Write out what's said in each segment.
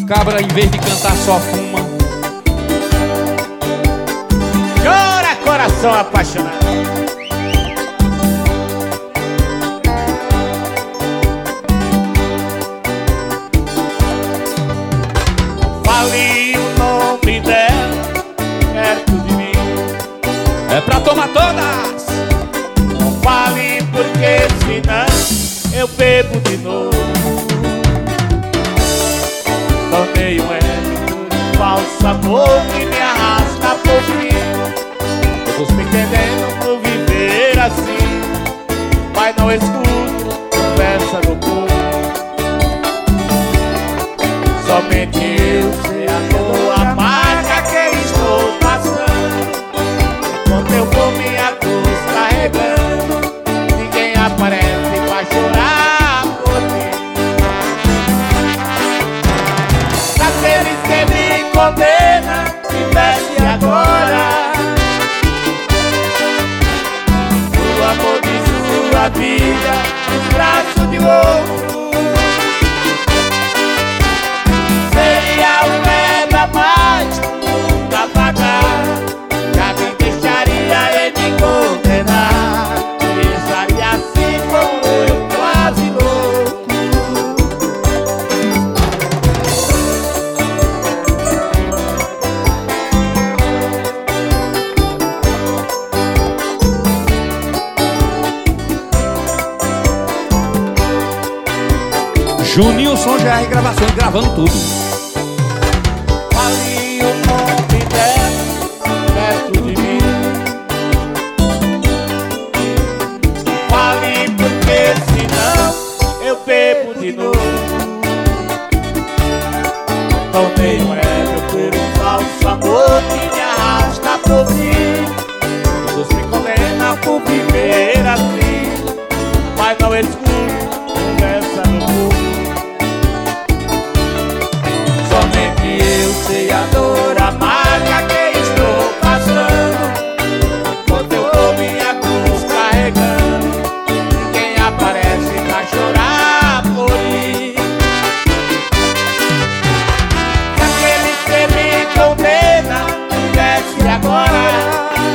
cabra em vez de cantar só fuma. Chora, coração apaixonado. Fale o nome dela perto de mim. É pra tomar todas. Não fale porque senão eu bebo de novo. Tomei um falso amor que me arrasta por fim. Todos me entendendo por viver assim, mas não escuto conversa no povo. Somente eu sei a dor amarga que estou passando. Enquanto eu vou minha cruz carregando, ninguém aparece pra chorar por mim. Aqueles que me condenam, me desce agora o amor de sua vida nos braços de outro. Seria um leva mais nunca pagar, já me deixaria ele me condenar. E estaria assim como eu, quase louco. Juninho Som GR Gravações, gravando tudo. Fale o nome dela perto de mim. Fale porque senão eu bebo de novo. Tomei um ego por um falso amor que me arrasta por mim. Todos me condenam por viver assim, mas não escuto conversa no mundo. Somente eu sei a dor amarga que estou passando. Enquanto eu vou minha cruz carregando, ninguém aparece pra chorar por mim. Aquele que me condena, desce agora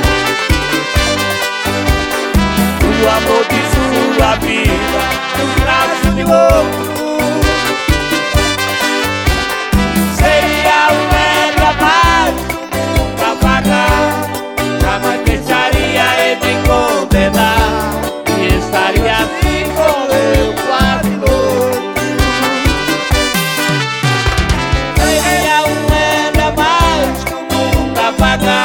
o amor de sua vida nos braços de outro. Seria um mega mais nunca pagar, jamais deixaria ele me condenar. E estaria assim como eu, quase louco. Seria um mega mais nunca pagar.